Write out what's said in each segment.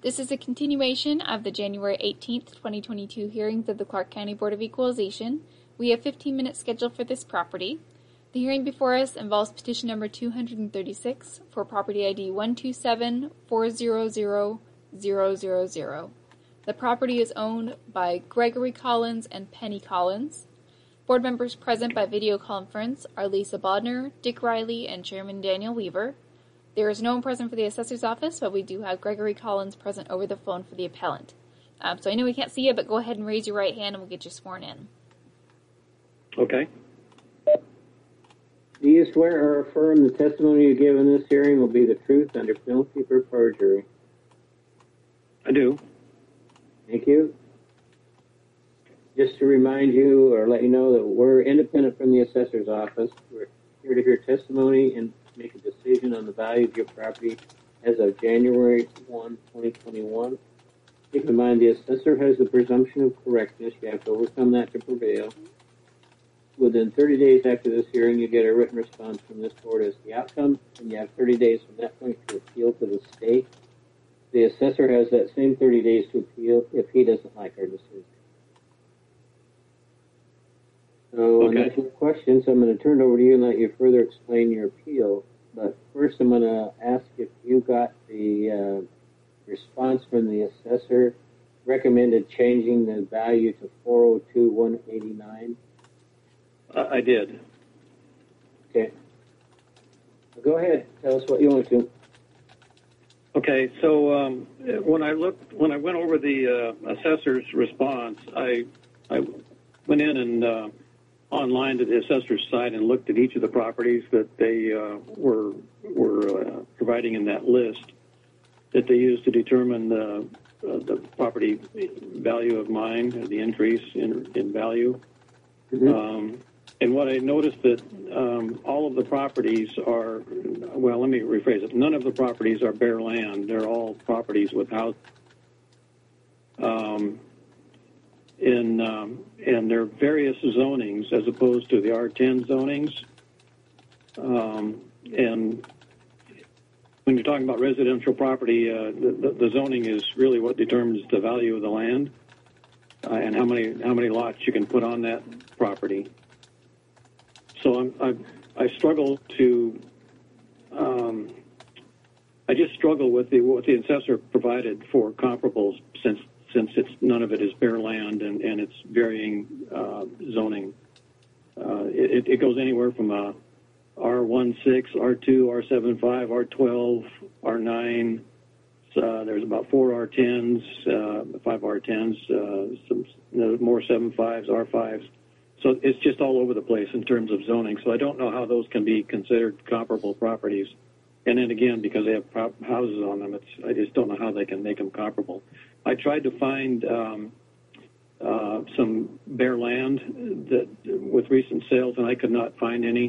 This is a continuation of the January 18th, 2022 hearings of the Clark County Board of Equalization. We have 15 minutes scheduled for this property. The hearing before us involves petition number 236 for property ID 127400000. The property is owned by Gregory Collins and Penny Collins. Board members present by video conference are Lisa Bodner, Dick Riley, and Chairman Daniel Weaver. There is no one present for the assessor's office, but we do have Gregory Collins present over the phone for the appellant. So I know we can't see you, but go ahead and raise your right hand and we'll get you sworn in. Okay. Do you swear or affirm the testimony you give in this hearing will be the truth under penalty for perjury? I do. Thank you. Just to remind you or let you know that we're independent from the assessor's office. We're here to hear testimony and make a decision on the value of your property as of January 1, 2021. Keep in mind the assessor has the presumption of correctness. You have to overcome that to prevail. Within 30 days after this hearing, you get a written response from this board as the outcome, and you have 30 days from that point to appeal to the state. The assessor has that same 30 days to appeal if he doesn't like our decision. So, unless you have questions, I'm going to turn it over to you and let you further explain your appeal. But first, I'm going to ask if you got the response from the assessor recommended changing the value to $402,189. I did. Okay. Go ahead. Tell us what you want to. Okay. So when I went over the assessor's response, I went in and online to the assessor's site and looked at each of the properties that they were providing in that list that they used to determine the property value of mine, the increase in value. Mm-hmm. And what I noticed that all of the properties are, well, let me rephrase it. None of the properties are bare land. They're all properties with houses. And there are various zonings as opposed to the R10 zonings. And when you're talking about residential property, the zoning is really what determines the value of the land and how many lots you can put on that property. So I struggle to. I just struggle with what the assessor provided for comparables since none of it is bare land and it's varying zoning. It goes anywhere from R16, R2, R75, R12, R9. There's about 4 R10s, 5 R10s, some more 7.5s, R5s. So it's just all over the place in terms of zoning. So I don't know how those can be considered comparable properties. And then again, because they have houses on them, I just don't know how they can make them comparable. I tried to find some bare land that with recent sales, and I could not find any.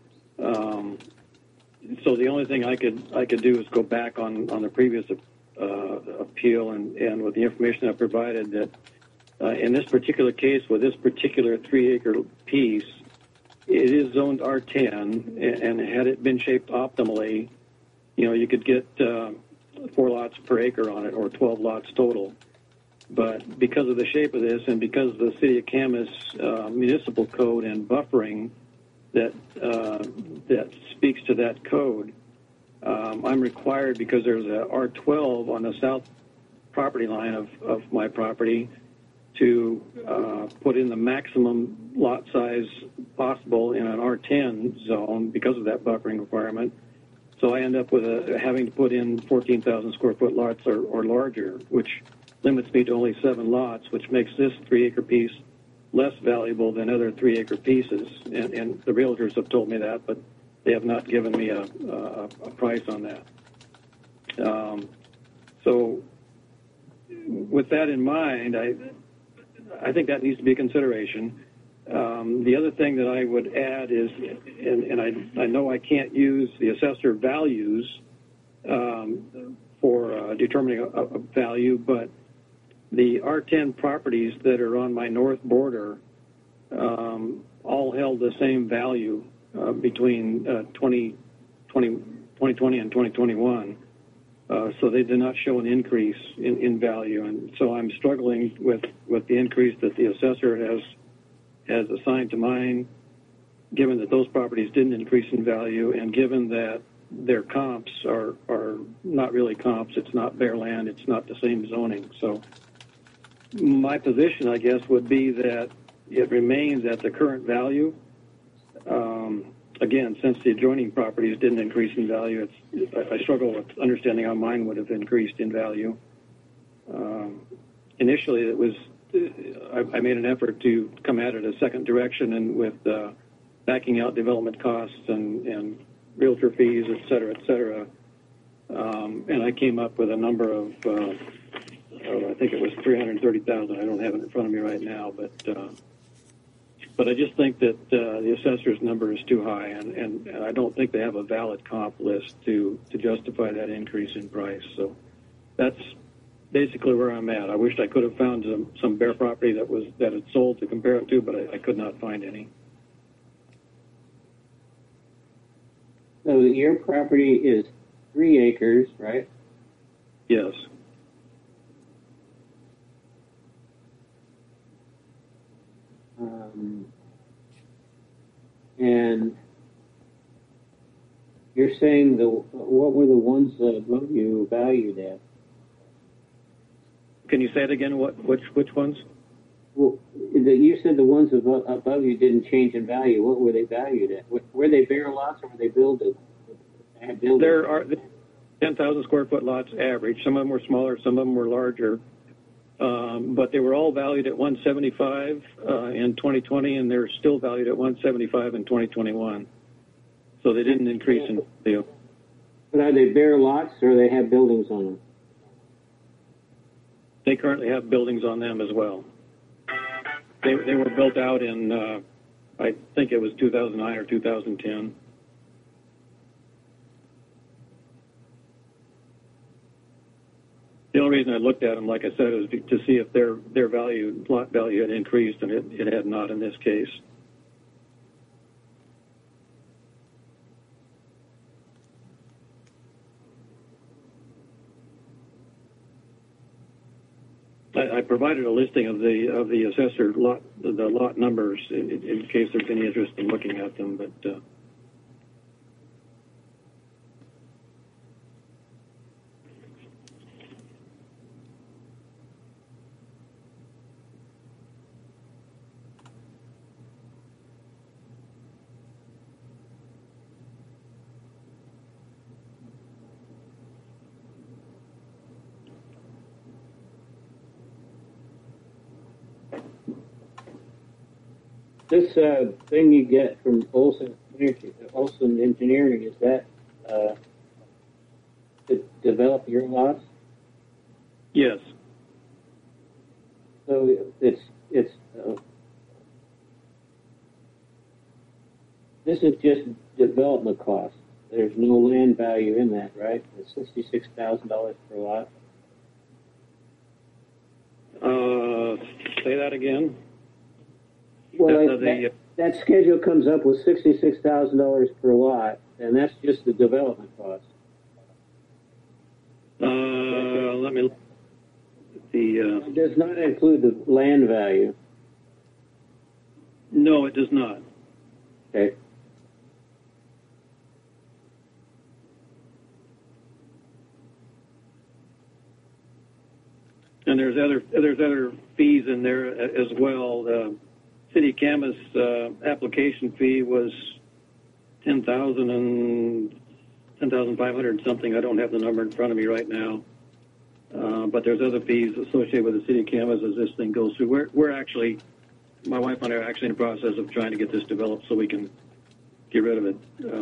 So the only thing I could do is go back on the previous appeal and with the information I provided that in this particular case with this particular 3-acre piece, it is zoned R10, and had it been shaped optimally, you could get 4 lots per acre on it, or 12 lots total. But because of the shape of this, and because of the City of Camas municipal code and buffering that speaks to that code, I'm required, because there's a R12 on the south property line of my property, to put in the maximum lot size possible in an R10 zone because of that buffering requirement. So I end up with having to put in 14,000 square foot lots or larger, which limits me to only 7 lots, which makes this 3-acre piece less valuable than other 3-acre pieces. And the realtors have told me that, but they have not given me a price on that. So with that in mind, I think that needs to be a consideration. The other thing that I would add is, and I know I can't use the assessor values for determining a value, but the R10 properties that are on my north border all held the same value between 2020 and 2021. So they did not show an increase in value, and so I'm struggling with the increase that the assessor has assigned to mine, given that those properties didn't increase in value, and given that their comps are not really comps. It's not bare land. It's not the same zoning. So my position, I guess, would be that it remains at the current value. Again, since the adjoining properties didn't increase in value, I struggle with understanding how mine would have increased in value. Initially, it was I made an effort to come at it a second direction, and with backing out development costs and realtor fees, et cetera, and I came up with a number of I think it was 330,000. I don't have it in front of me right now, but I just think that the assessor's number is too high, and I don't think they have a valid comp list to justify that increase in price. So that's basically where I'm at. I wished I could have found some bare property that had sold to compare it to, but I could not find any. So your property is 3 acres, right? Yes. And you're saying what were the ones above you valued at? Can you say it again? Which ones? Well, you said the ones above you didn't change in value. What were they valued at? Were they bare lots or were they buildings? There are 10,000 square foot lots average. Some of them were smaller, some of them were larger. But they were all valued at 175 in 2020, and they're still valued at 175 in 2021. So they didn't increase in value. But are they bare lots, or they have buildings on them? They currently have buildings on them as well. They were built out in, I think it was 2009 or 2010. The only reason I looked at them, like I said, is to see if their lot value had increased, and it had not in this case. I provided a listing of the assessor lot, the lot numbers, in case there's any interest in looking at them, but. This thing you get from Olson Engineering, is that to develop your lots? Yes. So it's this is just development cost. There's no land value in that, right? It's $66,000 per lot. Say that again. Well, that schedule comes up with $66,000 per lot, and that's just the development cost. Let me look at the. It does not include the land value. No, it does not. Okay. And there's other fees in there as well. The City of Camas application fee was $10,500 something. I don't have the number in front of me right now. But there's other fees associated with the City of Camas as this thing goes through. We're actually, my wife and I are actually in the process of trying to get this developed so we can get rid of it.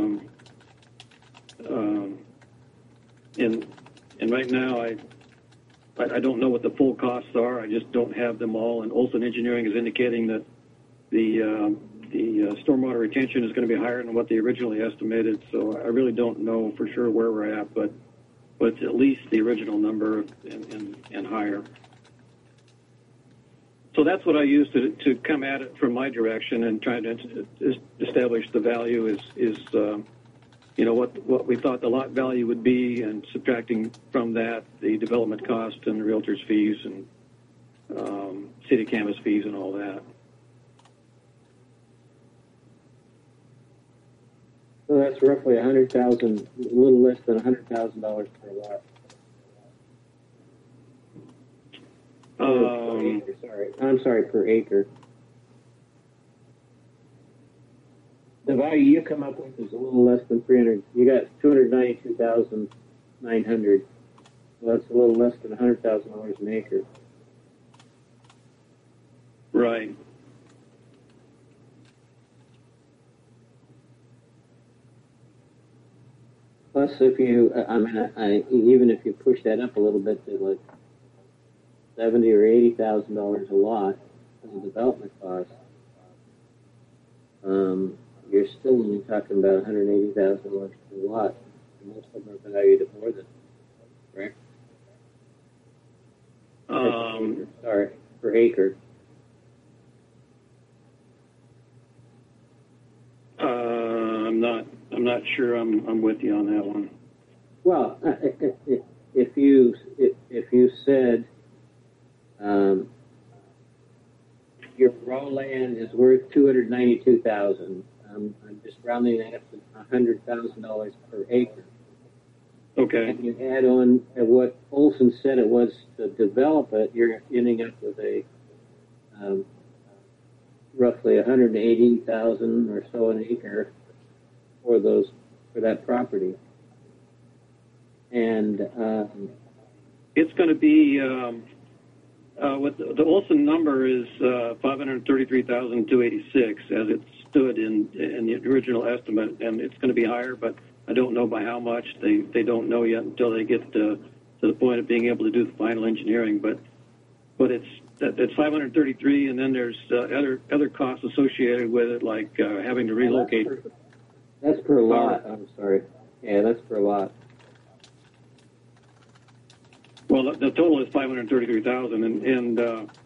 And right now, I don't know what the full costs are. I just don't have them all. And Olson Engineering is indicating that the stormwater retention is going to be higher than what they originally estimated. So I really don't know for sure where we're at, but it's at least the original number and higher. So that's what I use to come at it from my direction and trying to establish the value is what we thought the lot value would be, and subtracting from that the development cost and the realtor's fees and city canvas fees and all that. So that's roughly $100,000, a little less than $100,000 per lot. Per acre, sorry. I'm sorry, per acre. The value you come up with is a little less than 300. You got 292,900. Well, that's a little less than $100,000 an acre. Right. Plus, if you, even if you push that up a little bit to like $70,000 or $80,000 a lot as a development cost, you're still only talking about $180,000 per lot. And most of them are valued at more than that, correct? Sorry, per acre. I'm not sure I'm with you on that one. Well, if you said your raw land is worth $292,000, I'm just rounding that up to $100,000 per acre. Okay. And you add on what Olson said it was to develop it, you're ending up with a roughly $180,000 or so an acre for that property. And it's going to be what the Olson number is $533,286 as it stood in the original estimate, and it's going to be higher, but I don't know by how much. They don't know yet until they get to the point of being able to do the final engineering. But it's 533, and then there's other costs associated with it, like having to relocate. That's per lot. I'm sorry. Yeah, that's per lot. Well, the total is 533,000, and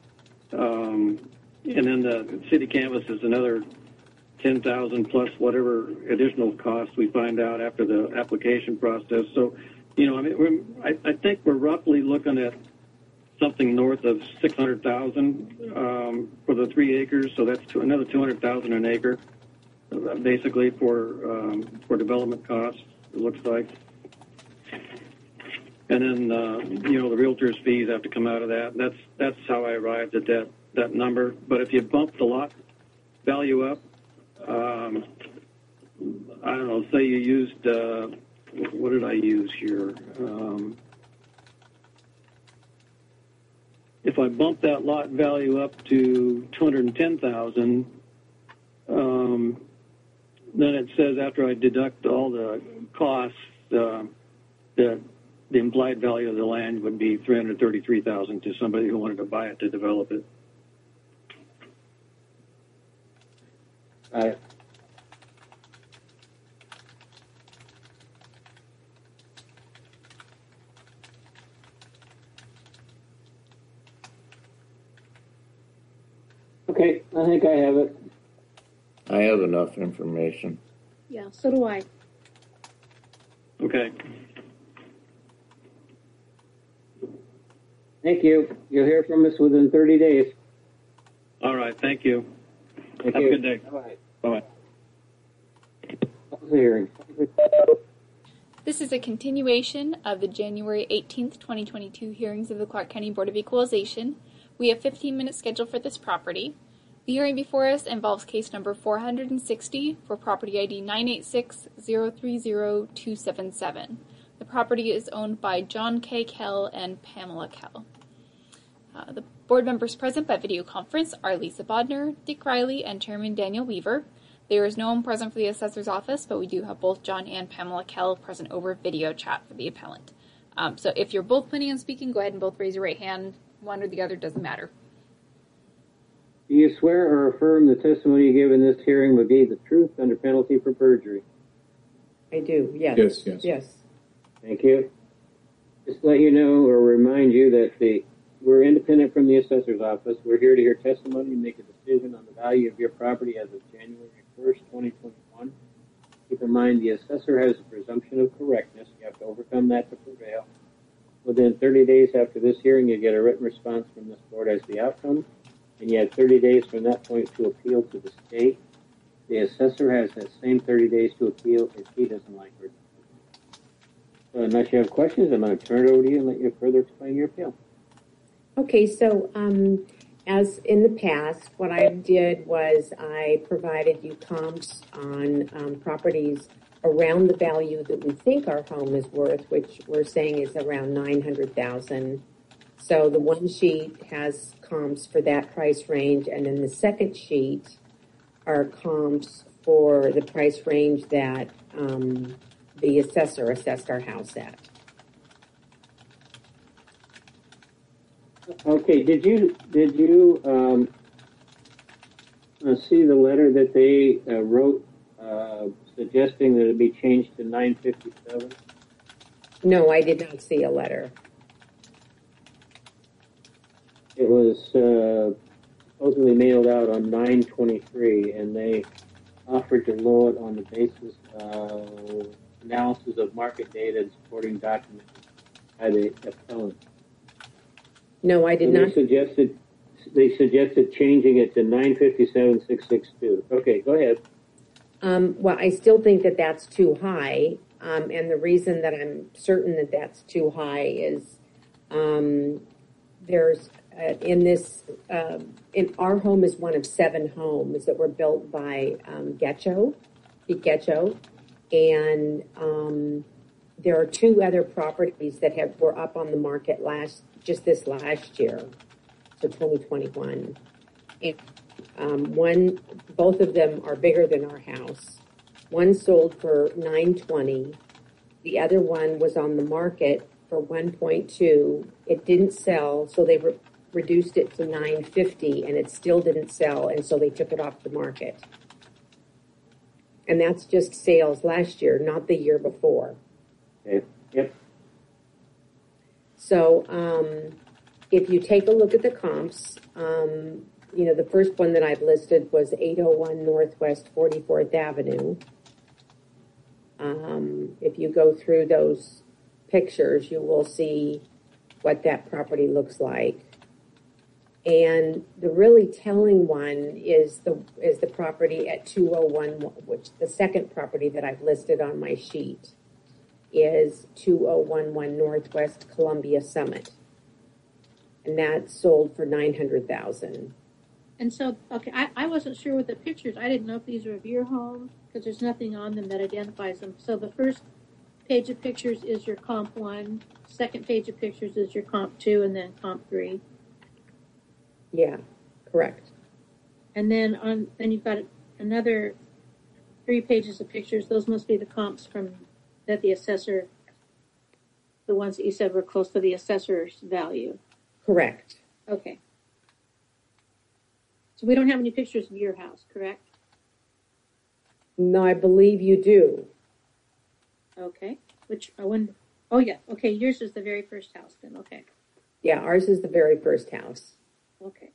then the city canvas is another 10,000 plus whatever additional costs we find out after the application process. So, I think we're roughly looking at something north of 600,000 for the 3 acres. So that's another 200,000 an acre, basically for development costs. It looks like. And then, the realtor's fees have to come out of that. That's how I arrived at that number. But if you bump the lot value up, I don't know, say you used, what did I use here? If I bump that lot value up to 210,000, then it says after I deduct all the costs, that the implied value of the land would be $333,000 to somebody who wanted to buy it to develop it. Right. Okay, I think I have it. I have enough information. Yeah, so do I. Okay. Thank you. You'll hear from us within 30 days. All right. Thank you. Thank Have you. a good day. Bye-bye. Bye-bye. Close the hearing. This is a continuation of the January 18th, 2022 hearings of the Clark County Board of Equalization. We have 15 minutes scheduled for this property. The hearing before us involves case number 460 for property ID 986-030-277. The property is owned by John K. Kell and Pamela Kell. The board members present by video conference are Lisa Bodner, Dick Riley, and Chairman Daniel Weaver. There is no one present for the assessor's office, but we do have both John and Pamela Kell present over video chat for the appellant. So if you're both planning on speaking, go ahead and both raise your right hand. One or the other doesn't matter. Do you swear or affirm the testimony you give in this hearing would be the truth under penalty for perjury? I do, yes. Yes. Thank you. Just to let you know or remind you that we're independent from the assessor's office. We're here to hear testimony and make a decision on the value of your property as of January 1st, 2021. Keep in mind the assessor has a presumption of correctness. You have to overcome that to prevail. Within 30 days after this hearing, you get a written response from this board as the outcome, and you have 30 days from that point to appeal to the state. The assessor has that same 30 days to appeal if he doesn't like her. So unless you have questions, I'm going to turn it over to you and let you further explain your appeal. Okay, so as in the past, what I did was I provided you comps on properties around the value that we think our home is worth, which we're saying is around $900,000. So the one sheet has comps for that price range, and then the second sheet are comps for the price range that the assessor assessed our house at. Okay, did you see the letter that they wrote suggesting that it be changed to 957? No, I did not see a letter. It was supposedly mailed out on 9/23, and they offered to lower it on the basis of analysis of market data and supporting documents by the appellant. No, I did So not. They suggested changing it to 957,662. Okay, go ahead. Well, I still think that that's too high. And the reason that I'm certain that that's too high is there's in our home is one of 7 homes that were built by Pete Getcho, and there are 2 other properties that were up on the market this last year, so 2021. And both of them are bigger than our house. One sold for $920. The other one was on the market for $1.2. It didn't sell, so they reduced it to $950, and it still didn't sell, and so they took it off the market. And that's just sales last year, not the year before. Okay. Yep. So if you take a look at the comps, the first one that I've listed was 801 Northwest 44th Avenue. If you go through those pictures, you will see what that property looks like. And the really telling one is the property at 201, which the second property that I've listed on my sheet is 2011 Northwest Columbia Summit. And that sold for $900,000. And so, okay, I wasn't sure with the pictures. I didn't know if these were of your home because there's nothing on them that identifies them. So the first page of pictures is your comp 1, second page of pictures is your comp 2, and then comp 3. Yeah, correct. And then you've got another 3 pages of pictures. Those must be the comps that the assessor, the ones that you said were close to the assessor's value. Correct. Okay. So we don't have any pictures of your house, correct? No, I believe you do. Okay. Oh yeah. Okay. Yours is the very first house then. Okay. Yeah, ours is the very first house. Okay.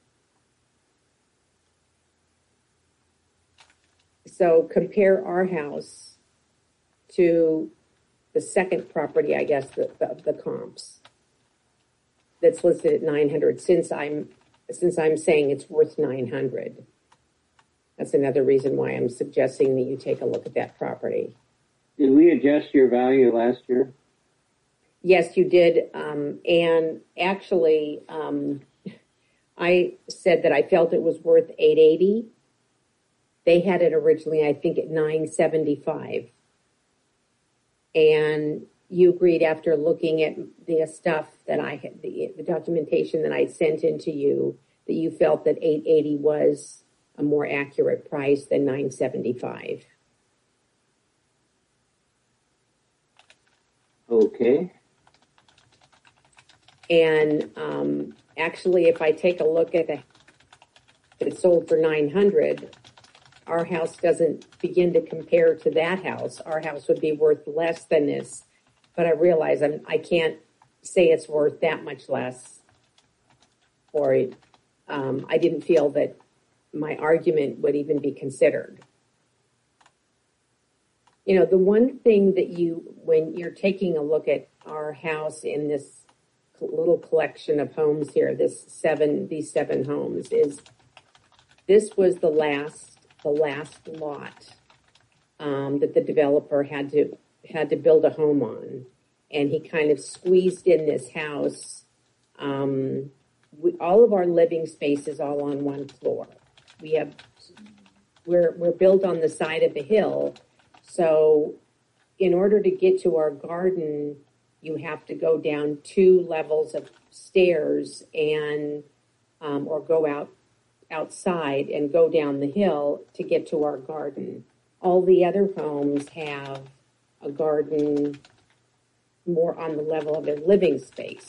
So compare our house to the second property, I guess, the comps that's listed at 900. Since I'm saying it's worth 900, that's another reason why I'm suggesting that you take a look at that property. Did we adjust your value last year? Yes, you did. And actually, I said that I felt it was worth $880. They had it originally, I think, at $975. And you agreed after looking at the stuff that I had, the documentation that I sent into you, that you felt that $880 was a more accurate price than $975. Okay. And actually, if I take a look at it sold for $900, our house doesn't begin to compare to that house. Our house would be worth less than this, but I realize I can't say it's worth that much less. Or I didn't feel that my argument would even be considered. You know, the one thing that when you're taking a look at our house in this little collection of homes here, these 7 homes, is this was the last lot that the developer had to build a home on, and he kind of squeezed in this house. All of our living space is all on one floor. We're built on the side of a hill, so in order to get to our garden, you have to go down 2 levels of stairs and or go outside and go down the hill to get to our garden. All the other homes have a garden more on the level of their living space.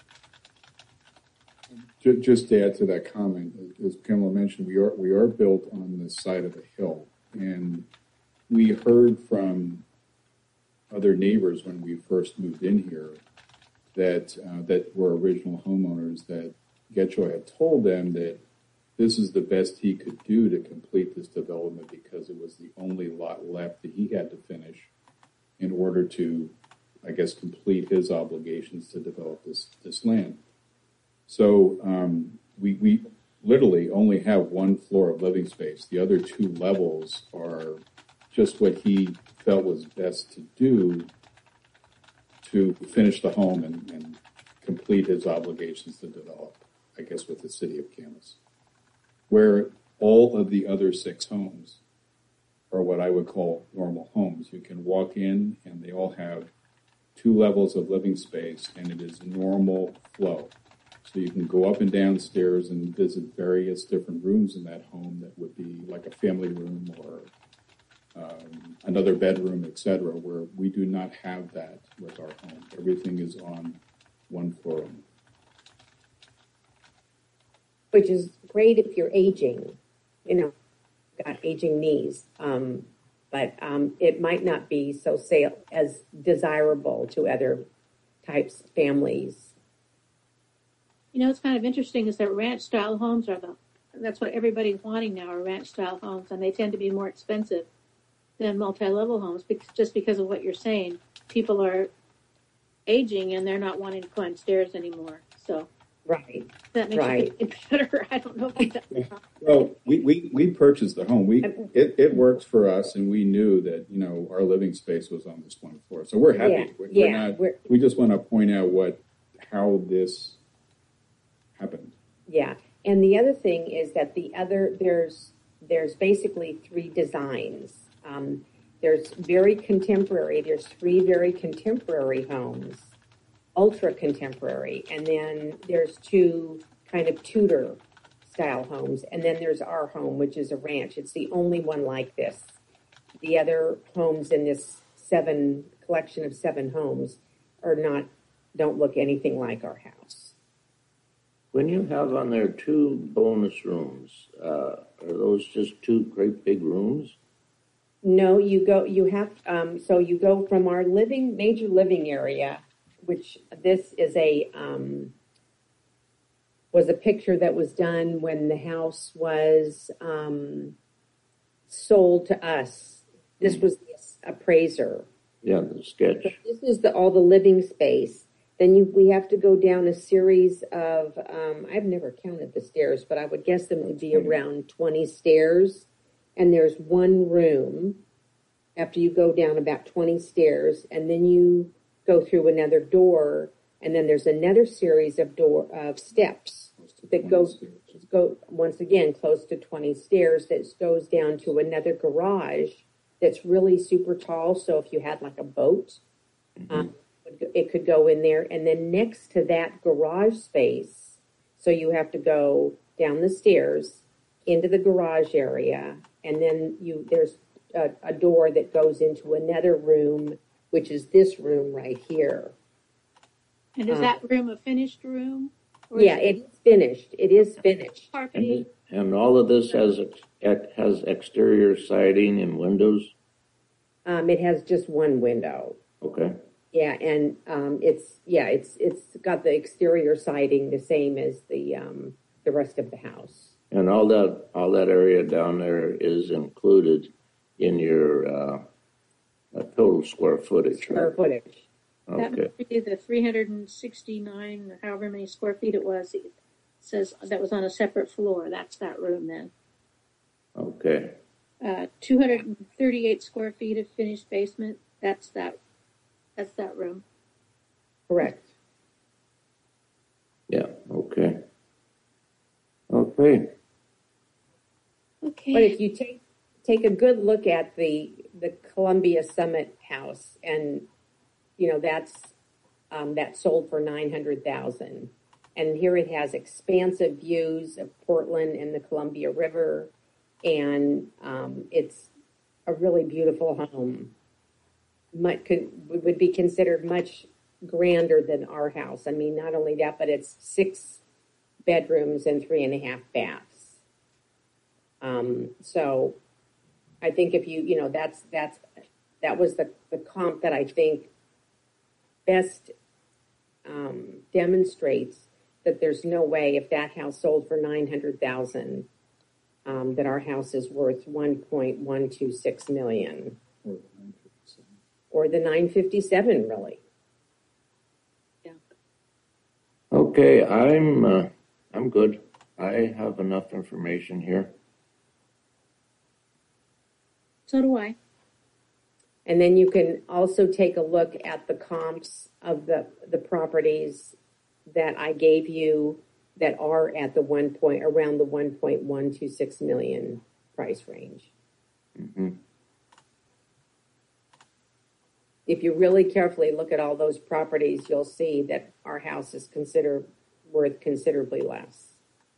Just to add to that comment, as Pamela mentioned, we are built on the side of a hill, and we heard from other neighbors when we first moved in here that were original homeowners that Getchell had told them that this is the best he could do to complete this development because it was the only lot left that he had to finish in order to, I guess, complete his obligations to develop this land. So we literally only have 1 floor of living space. The other 2 levels are just what he felt was best to do to finish the home and complete his obligations to develop, I guess, with the city of Camas. Where all of the other 6 homes are what I would call normal homes. You can walk in and they all have 2 levels of living space, and it is normal flow. So you can go up and down stairs and visit various different rooms in that home that would be like a family room or another bedroom, etc., where we do not have that with our home. Everything is on 1 floor. Which is great if you're aging, got aging knees. But it might not be so as desirable to other types of families. It's kind of interesting is that ranch-style homes that's what everybody's wanting now, are ranch-style homes, and they tend to be more expensive than multi-level homes just because of what you're saying. People are aging and they're not wanting to climb stairs anymore. So right, that makes it better. I don't know if that's well, we purchased the home. It worked for us, and we knew that our living space was on this 1 floor, so we're happy. We just want to point out how this happened. Yeah, and the other thing is that there's basically 3 designs. There's very contemporary. There's 3 very contemporary homes, ultra contemporary, and then there's 2 kind of Tudor style homes, and then there's our home, which is a ranch. It's the only one like this. The other homes in this collection of 7 homes don't look anything like our house. When you have on there 2 bonus rooms, are those just 2 great big rooms? No, you go from our major living area, which this is was a picture that was done when the house was sold to us. This was the appraiser. Yeah, the sketch. So this is all the living space. Then we have to go down a series of, I've never counted the stairs, but I would guess them would be around 20 stairs. And there's 1 room after you go down about 20 stairs, and then you go through another door, and then there's another series of steps that go once again close to 20 stairs that goes down to another garage that's really super tall. So if you had like a boat, it could go in there. And then next to that garage space, so you have to go down the stairs into the garage area, and then there's a door that goes into another room, which is this room right here. And is that room a finished room? Yeah, it's finished. It is finished. Carpeting? And all of this has exterior siding and windows? It has just 1 window. Okay. Yeah, and it's got the exterior siding the same as the rest of the house. And all that area down there is included in your Total square footage, square right? footage. That Okay. must be the 369, or however many square feet it was. It says that was on a separate floor. That's that room then. Okay. 238 square feet of finished basement. That's that room. Correct. Yeah. Okay. Okay. Okay. But if you take a good look at the Columbia Summit house, and you know that sold for $900,000, and here it has expansive views of Portland and the Columbia River, and it's a really beautiful home. Would be considered much grander than our house. I mean, not only that, but it's 6 bedrooms and 3.5 baths. So I think if that was the comp that I think best demonstrates that there's no way, if that house sold for $900,000, that our house is worth $1.126 million, or the $957 really. Yeah. Okay. I'm good. I have enough information here. So do I. And then you can also take a look at the comps of the properties that I gave you that are at around the 1.126 million price range. Mm-hmm. If you really carefully look at all those properties, you'll see that our house is worth considerably less.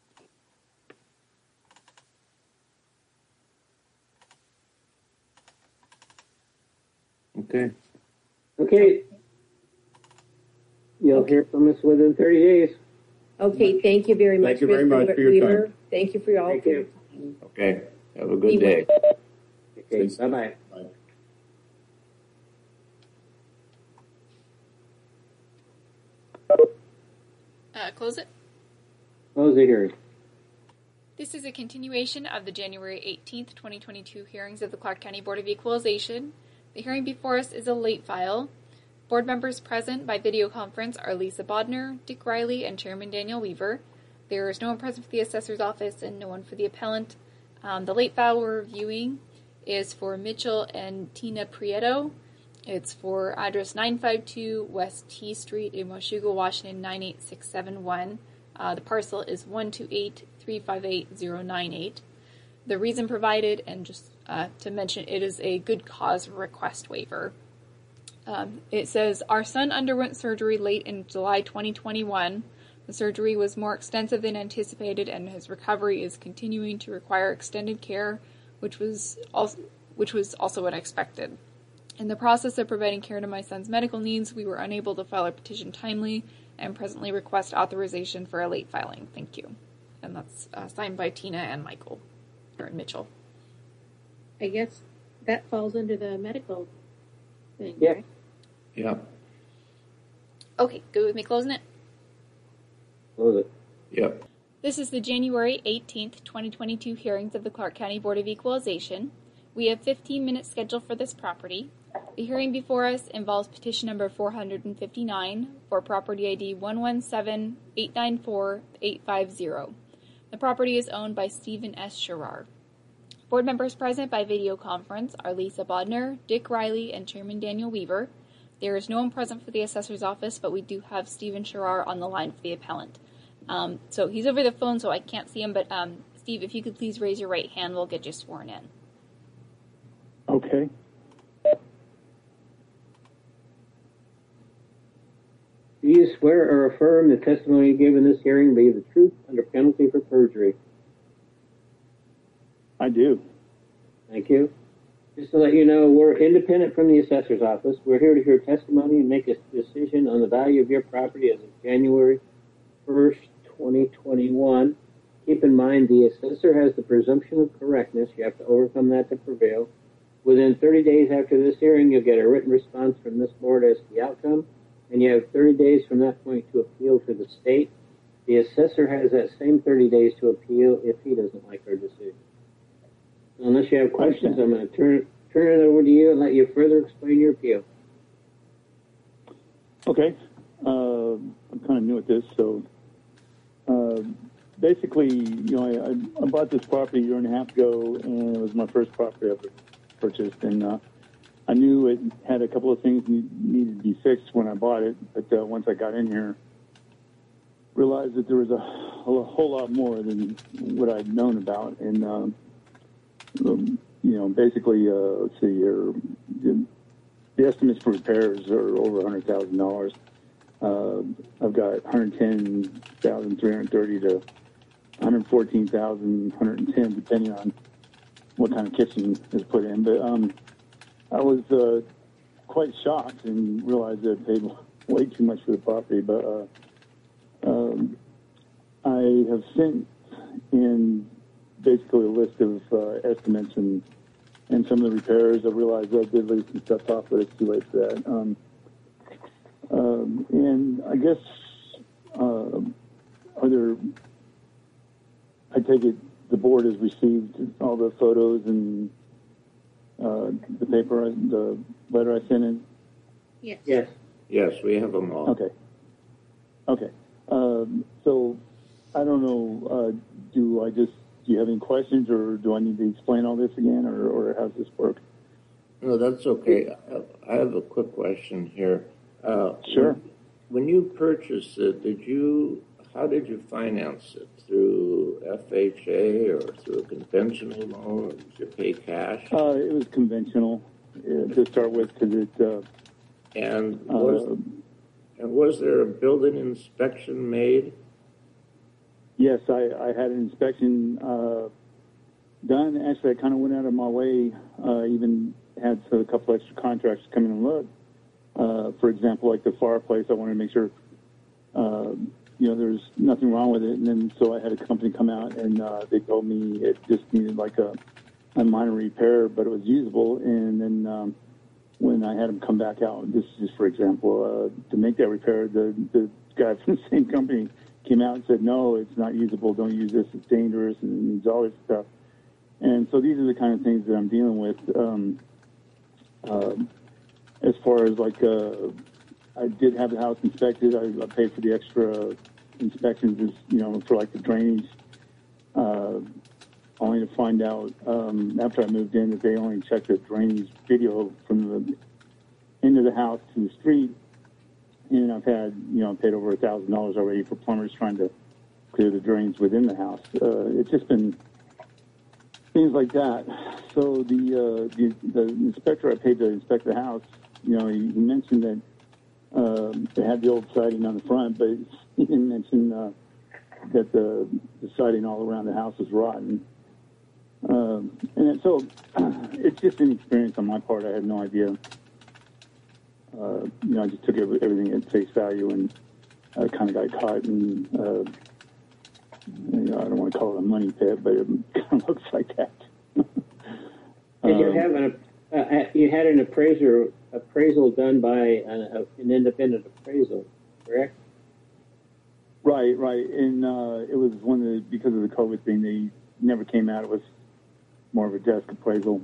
Okay. Okay. You'll hear from us within 30 days. Okay, thank you very much. Thank you very Mr. much for your Weaver. time. Thank you for all Thank for your you. time. Okay. Have a Be good day. Okay, bye-bye. Bye. Close it. Close the hearing. This is a continuation of the January 18th, 2022 hearings of the Clark County Board of Equalization. The hearing before us is a late file. Board members present by video conference are Lisa Bodner, Dick Riley, and Chairman Daniel Weaver. There is no one present for the assessor's office and no one for the appellant. The late file we're reviewing is for Mitchell and Tina Prieto. It's for address 952 West T Street in Washougal, Washington 98671. The parcel is 128358098. The reason provided, and just to mention, it is a good cause request waiver. It says, our son underwent surgery late in July 2021. The surgery was more extensive than anticipated, and his recovery is continuing to require extended care, which was also unexpected. In the process of providing care to my son's medical needs, we were unable to file our petition timely and presently request authorization for a late filing. Thank you. And that's signed by Tina and Michael, or Mitchell. I guess that falls under the medical thing, Yeah. right? Yeah. Okay, good with me closing it? Close it. Yep. This is the January 18th, 2022 hearings of the Clark County Board of Equalization. We have 15 minutes scheduled for this property. The hearing before us involves petition number 459 for property ID 117894850. The property is owned by Stephen S. Sherrar. Board members present by video conference are Lisa Bodner, Dick Riley, and Chairman Daniel Weaver. There is no one present for the assessor's office, but we do have Stephen Sherrar on the line for the appellant. So he's over the phone, so I can't see him, but Steve, if you could please raise your right hand, we'll get you sworn in. Okay. Do you swear or affirm the testimony you give in this hearing be the truth under penalty for perjury? I do. Thank you. Just to let you know, we're independent from the assessor's office. We're here to hear testimony and make a decision on the value of your property as of January 1st, 2021. Keep in mind, the assessor has the presumption of correctness. You have to overcome that to prevail. Within 30 days after this hearing, you'll get a written response from this board as to the outcome, and you have 30 days from that point to appeal to the state. The assessor has that same 30 days to appeal if he doesn't like our decision. Unless you have questions, I'm going to turn turn it over to you and let you further explain your appeal. Okay. I'm kind of new at this, so basically, I bought this property a year and a half ago, and it was my first property I ever purchased, and I knew it had a couple of things needed to be fixed when I bought it, but once I got in here, realized that there was a whole lot more than what I'd known about, and basically, let's see here, the estimates for repairs are over $100,000. I've got 110,330 to 114,110, depending on what kind of kitchen is put in. But I was quite shocked and realized that I paid way too much for the property. But I have sent in basically a list of estimates and some of the repairs. I realized I did leave some stuff off, but it's too late for that. And I guess I take it the board has received all the photos and the paper, the letter I sent in? Yes. Yes. Yes, we have them all. Okay. So I don't know, do you have any questions, or do I need to explain all this again, or how does this work? No, that's okay. I have a quick question here. Sure. When you purchased it, how did you finance it? Through FHA or through a conventional loan, or did you pay cash? It was conventional to start with, because it. And was there a building inspection made? Yes, I had an inspection done. Actually, I kind of went out of my way, even had a couple extra contractors come in and look. For example, like the fireplace, I wanted to make sure, there's nothing wrong with it. And then so I had a company come out, and they told me it just needed like a minor repair, but it was usable. And then when I had them come back out, this is just for example, to make that repair, the guy from the same company came out and said, no, it's not usable. Don't use this. It's dangerous, and it needs all this stuff. And so these are the kind of things that I'm dealing with. As far as like, I did have the house inspected. I paid for the extra inspections, for like the drainage, only to find out after I moved in that they only checked the drainage video from the end of the house to the street. And I've had, paid over $1,000 already for plumbers trying to clear the drains within the house. It's just been things like that. So the inspector I paid to inspect the house, he mentioned that they had the old siding on the front, but he didn't mention that the siding all around the house was rotten. And so it's just an experience on my part. I had no idea. I just took everything at face value, and I kind of got caught in, I don't want to call it a money pit, but it kind of looks like that. Did you have you had an appraisal done by an independent appraisal, correct? Right. And it was because of the COVID thing, they never came out. It was more of a desk appraisal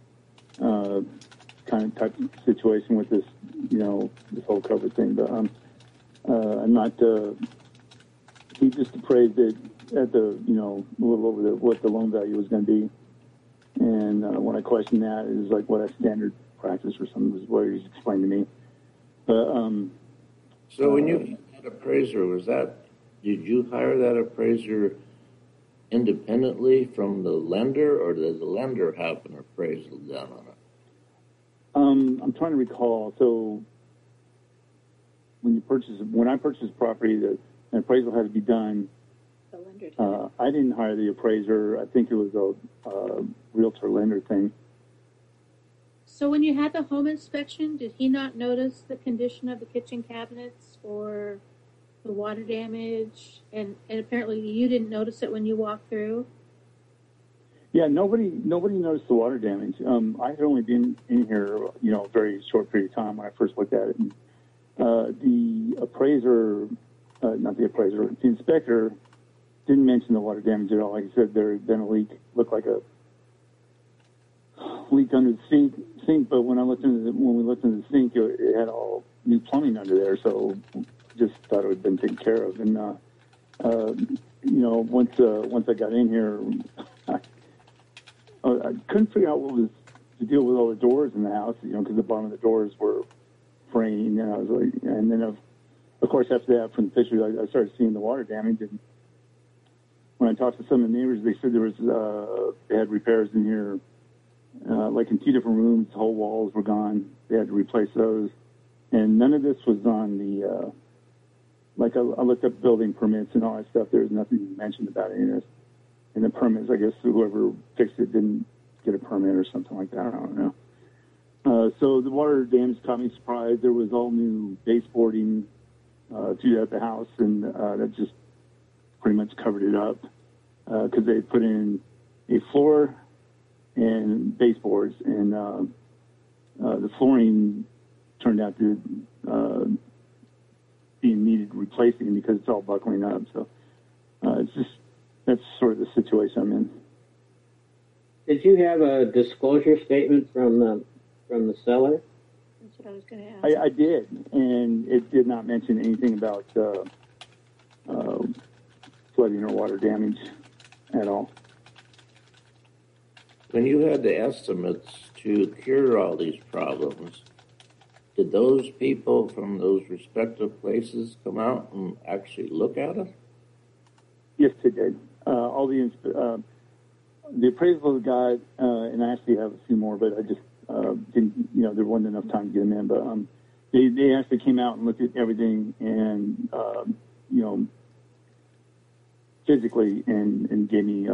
kind of type of situation with this, this whole COVID thing. But I'm not. He just appraised it at the, a little over what the loan value was going to be. And when I questioned that, it was like what a standard practice or something was what he explained to me. But so when you had that appraiser, did you hire that appraiser independently from the lender, or did the lender have an appraisal done on it? I'm trying to recall. So when I purchased property, an appraisal had to be done. The lender did. I didn't hire the appraiser. I think it was a realtor lender thing. So when you had the home inspection, did he not notice the condition of the kitchen cabinets or the water damage? And apparently you didn't notice it when you walked through? Yeah, nobody noticed the water damage. I had only been in here, a very short period of time when I first looked at it. And, the inspector didn't mention the water damage at all. Like I said, there had been a leak. Looked like leaked under the sink. But when we looked into the sink, it had all new plumbing under there. So just thought it had been taken care of. And once I got in here, I couldn't figure out what was the deal with all the doors in the house. Because the bottom of the doors were fraying, and I was like, and then of course after that, from the pictures, I started seeing the water damage. And when I talked to some of the neighbors, they said they had repairs in here, like in 2 different rooms. The whole walls were gone. They had to replace those, and none of this was on the. I looked up building permits and all that stuff. There was nothing mentioned about any of this. And the permits, I guess whoever fixed it didn't get a permit or something like that. I don't know. So the water damage caught me surprised. There was all new baseboarding to the house, and that just pretty much covered it up because they put in a floor and baseboards, and the flooring turned out to be needed replacing because it's all buckling up. So that's sort of the situation I'm in. Did you have a disclosure statement from the seller? That's what I was going to ask. I did, and it did not mention anything about flooding or water damage at all. When you had the estimates to cure all these problems, did those people from those respective places come out and actually look at it? Yes, they did. All the appraisal guy, and I actually have a few more, but I just didn't. There wasn't enough time to get them in. But they actually came out and looked at everything, and physically, and gave me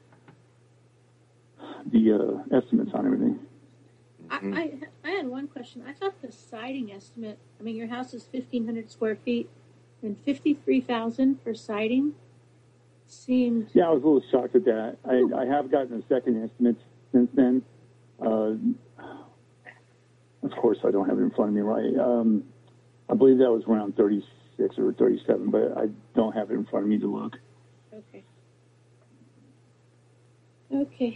the estimates on everything. I had one question. I thought the siding estimate. I mean, your house is 1,500 square feet, and $53,000 for siding seemed. Yeah, I was a little shocked at that. I have gotten a second estimate since then. Of course, I don't have it in front of me, right? I believe that was around 36 or 37, but I don't have it in front of me to look. Okay.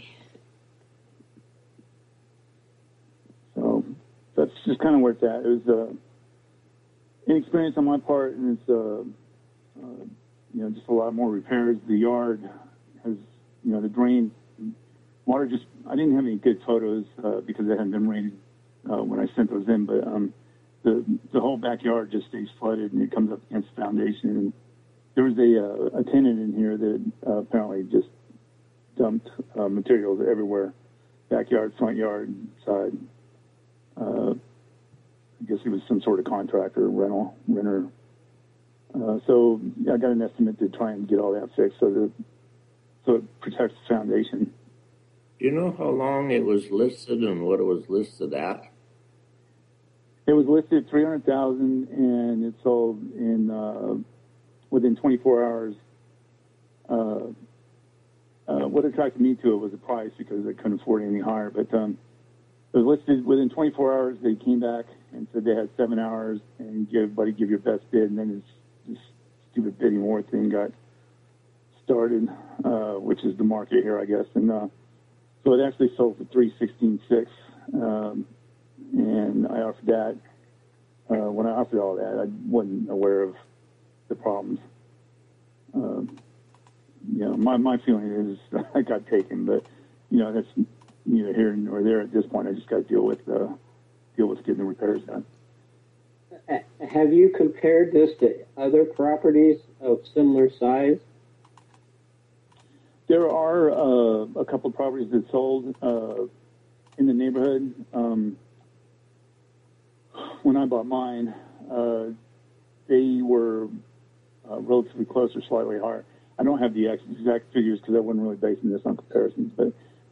So that's just kind of where it's at. It was inexperience on my part, and it's just a lot more repairs. The yard has, the drain water I didn't have any good photos because it hadn't been rained when I sent those in, but the whole backyard just stays flooded, and it comes up against the foundation. And there was a tenant in here that apparently just dumped materials everywhere, backyard, front yard, side. I guess he was some sort of contractor, renter. So I got an estimate to try and get all that fixed so it protects the foundation. Do you know how long it was listed and what it was listed at? It was listed $300,000, and it sold in within 24 hours. What attracted me to it was the price because I couldn't afford anything higher. But it was listed within 24 hours. They came back and said they had 7 hours and give your best bid. And then this stupid bidding war thing got started, which is the market here, I guess. And so it actually sold for $316,600. And I offered that. When I offered all that, I wasn't aware of the problems. My feeling is I got taken, but that's neither here nor there at this point. I just got to deal with getting the repairs done. Have you compared this to other properties of similar size? There are a couple of properties that sold in the neighborhood. When I bought mine, they were relatively close or slightly higher. I don't have the exact figures because I wasn't really basing this on comparisons, but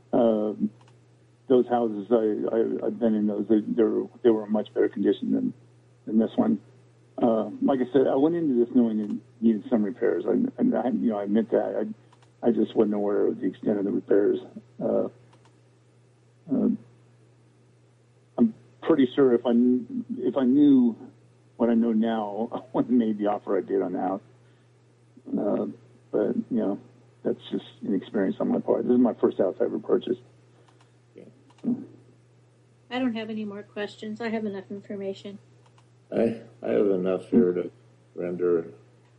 those houses I've been in those, they were in much better condition than this one. Like I said, I went into this knowing it needed some repairs. I admit that. I just wasn't aware of the extent of the repairs. I'm pretty sure if I knew what I know now, I wouldn't have made the offer I did on the house. But that's just an experience on my part. This is my first house I ever purchased. Yeah. I don't have any more questions. I have enough information. I have enough here to render.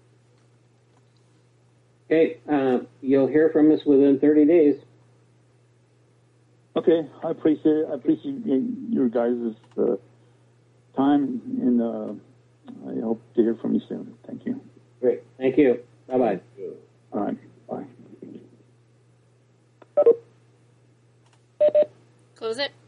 Okay, you'll hear from us within 30 days. Okay, I appreciate your guys' time, and I hope to hear from you soon. Thank you. Great, thank you. Bye-bye. All right, bye. Close it.